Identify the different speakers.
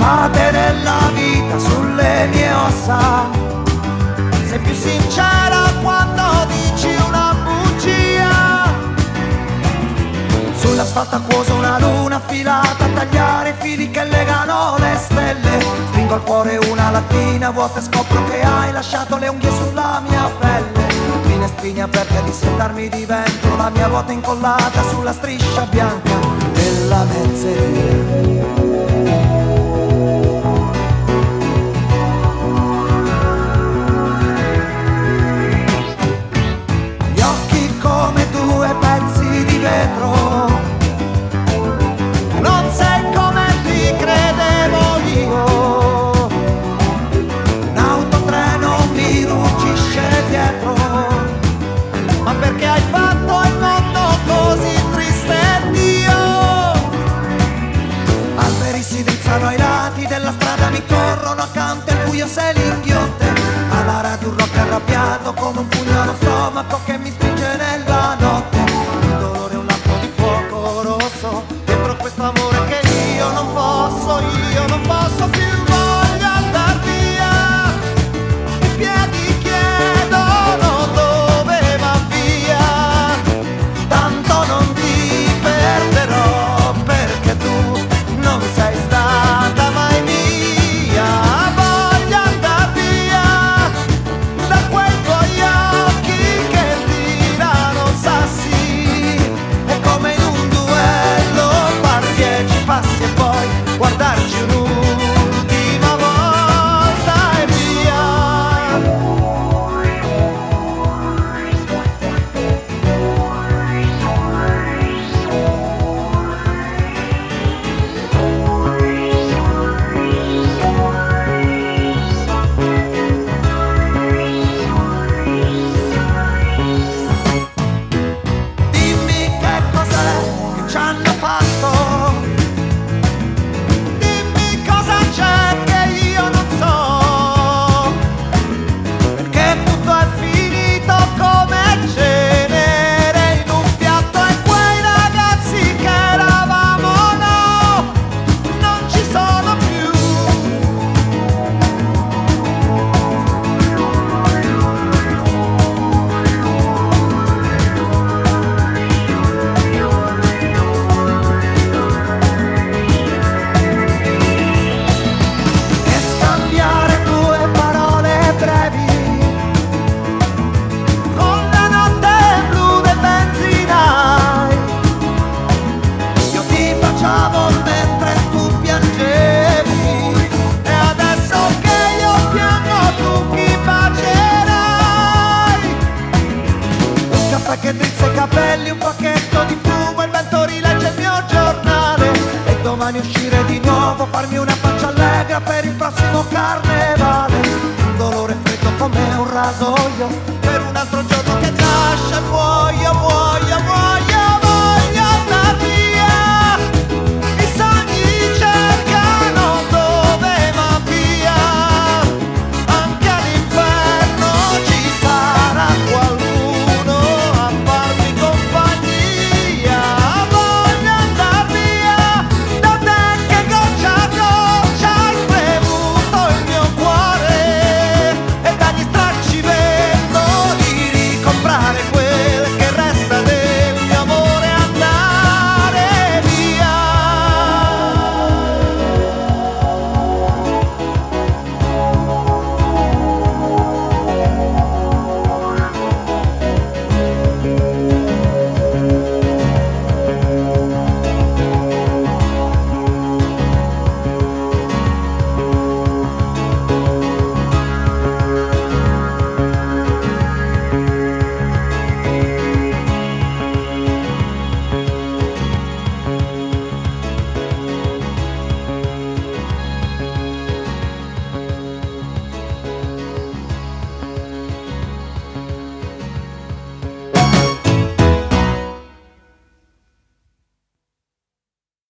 Speaker 1: cade nella vita sulle mie ossa. Sei più sincera quando dici una bugia. Sull'asfalto acquoso una luna affilata a tagliare i fili che legano le stelle. Stringo al cuore una lattina vuota e scopro che hai lasciato le unghie sulla mia pelle. Finestrini aperte a dissettarmi di vento, la mia vuota incollata sulla striscia bianca della mezzeria. Non sei come ti credevo io. Un autotreno mi ruggisce dietro. Ma perché hai fatto il mondo così triste, Dio? Alberi si drizzano ai lati della strada, mi corrono accanto e il buio se li inghiotte. Alla radio un rock arrabbiato come un pugno allo stomaco che mi spinge nella notte. Dentro questo amore che io non posso più, voglio andar via. I piedi chiedono dove va via. Tanto non ti perderò perché tu non sei stata mai mia. Voglio andar via da quei tuoi occhi che tirano sassi. È come in un passi e poi guardarci un'ultima volta e via. Dimmi che cos'è che ci hanno fatto. Che drizza i capelli, un pacchetto di fumo, il vento rilegge il mio giornale. E domani uscire di nuovo, farmi una faccia allegra per il prossimo carnevale. Un dolore freddo come un rasoio per un altro giorno che nasce. Muoio, voglio andar via.